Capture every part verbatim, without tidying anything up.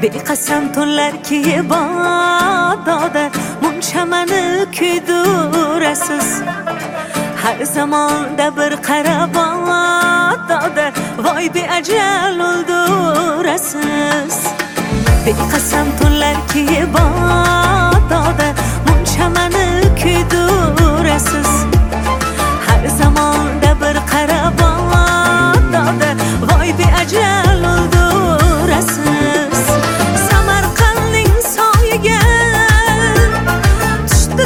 beqasam tunlarki bododa munchamani kuydirasiz. Har zamonda bir qarab bododa voy beajal o'ldirasiz. Beqasam tunlarki bododa munchamani kuydirasiz. Har zamonda bir qarab bododa voy beajal o'ldirasiz. Samarqandning soyiga tushdi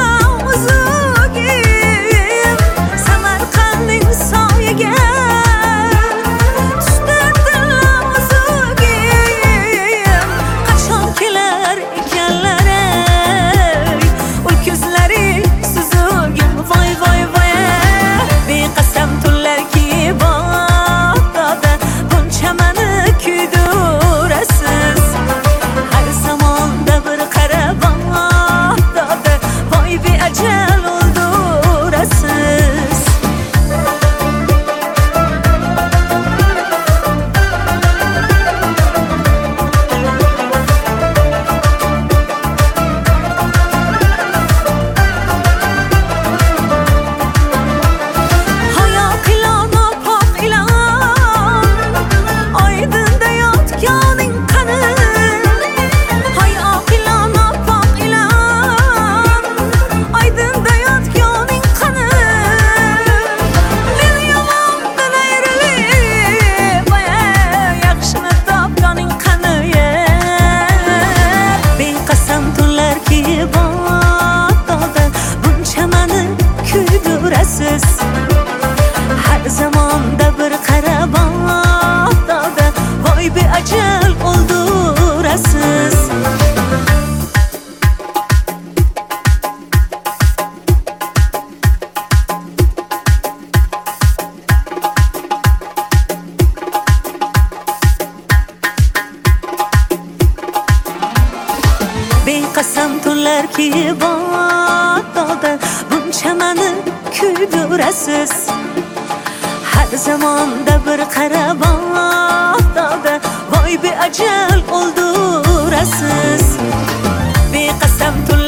tilozugim. Samarqandning soyiga tushdi tilozugim. Qachon kelar ekanlar ey ul ko'zlari suzugim. Voy voy voy beqasam tunlarki bododa bunchamani kuydirasiz. Har zamonda bir qarab bododa voy beajal o'ldirasiz. Hayo qilon oppoq ilon, oydinda yotganing qani. Hayo qilon oppoq ilon, oydinda yotganing qani. Men yomondan ayrilib, yaxshini topganing qani. Beqasam tunlarki bododa bunchamani kuydirasiz. Har zamonda bir qarab bododa voy beajal o'ldirasiz. Beqasam tunlarki bododa bunchamani kuydirasiz. Har zamonda bir qarab bododa voy beajal o'ldirasiz. Beqasam tunlarki